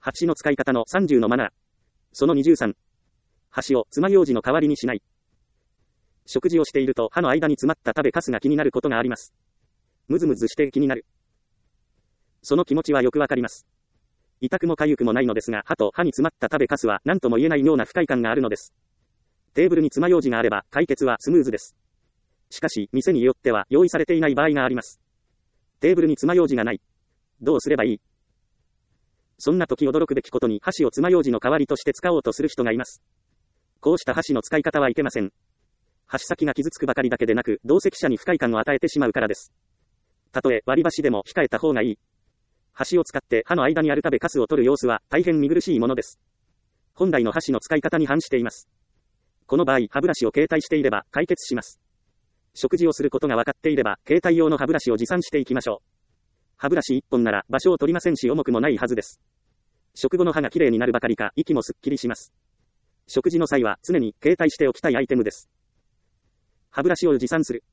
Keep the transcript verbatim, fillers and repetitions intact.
箸の使い方のさんじゅうのマナー。そのにじゅうさん。箸を爪楊枝の代わりにしない。食事をしていると歯の間に詰まった食べかすが気になることがあります。むずむずして気になる。その気持ちはよくわかります。痛くも痒くもないのですが、歯と歯に詰まった食べかすは何とも言えないような不快感があるのです。テーブルに爪楊枝があれば解決はスムーズです。しかし、店によっては用意されていない場合があります。テーブルに爪楊枝がない。どうすればいい？そんな時驚くべきことに箸を爪楊枝の代わりとして使おうとする人がいます。こうした箸の使い方はいけません。箸先が傷つくばかりだけでなく、同席者に不快感を与えてしまうからです。たとえ割り箸でも控えた方がいい。箸を使って歯の間にある食べかすを取る様子は大変見苦しいものです。本来の箸の使い方に反しています。この場合、歯ブラシを携帯していれば解決します。食事をすることが分かっていれば、携帯用の歯ブラシを持参していきましょう。歯ブラシいっぽんなら場所を取りませんし重くもないはずです。食後の歯がきれいになるばかりか、息もすっきりします。食事の際は常に携帯しておきたいアイテムです。歯ブラシを持参する。